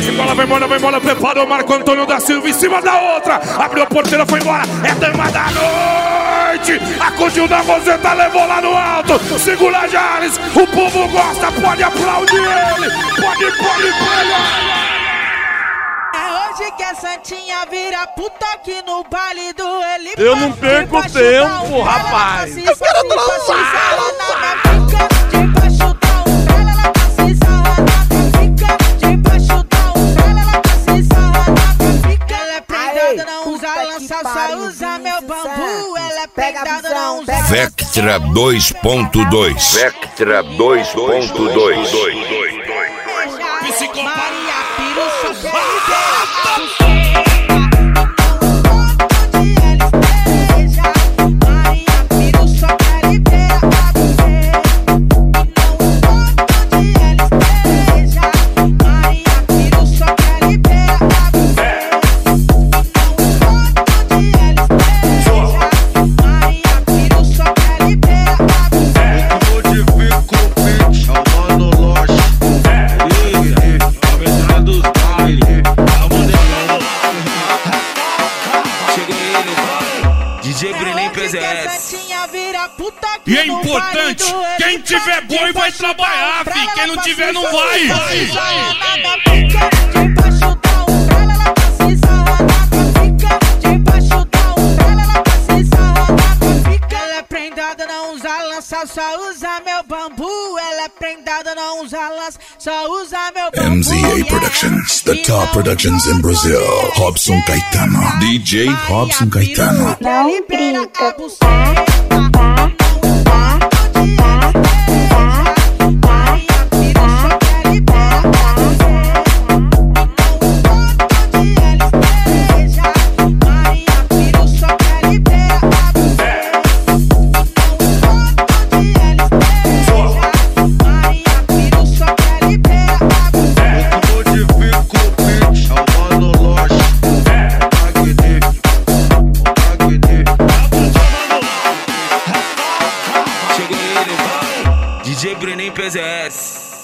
vai embora, preparou Marco Antônio da Silva em cima da outra. Abriu a porteira, foi embora, é dama da noite. Acudiu da Roseta, levou lá no alto. Segura Jales, o povo gosta, pode aplaudir ele. Pode. Hoje que a Santinha vira puta aqui no baile do Eli. Eu não perco tempo, rapaz. Eu quero transar. Debaixo da umbrella, ela tá se sarrando. Fica debaixo da umbrella, ela tá se sarrando. Fica, ela é prendada, não usa lança, só usa meu bambu. Ela é prendada, não usa. Vectra 2.2. Vectra 2.2. Maria Piro, só quer E é importante, quem tiver boi vai trabalhar, fi. Quem não tiver não vai. Debaixo da umbrella, ela tá se sarrando. Fica debaixo da umbrella, ela tá se sarrando. Fica, ela é prendada, não usa lança, só usa meu bambu. Ela é prendada, não usa lança, só usa meu bambu. MZA Productions, the top productions in Brazil. Robson Caetano, DJ Robson Caetano. Não brinca, tá? DJ Brenin PZS.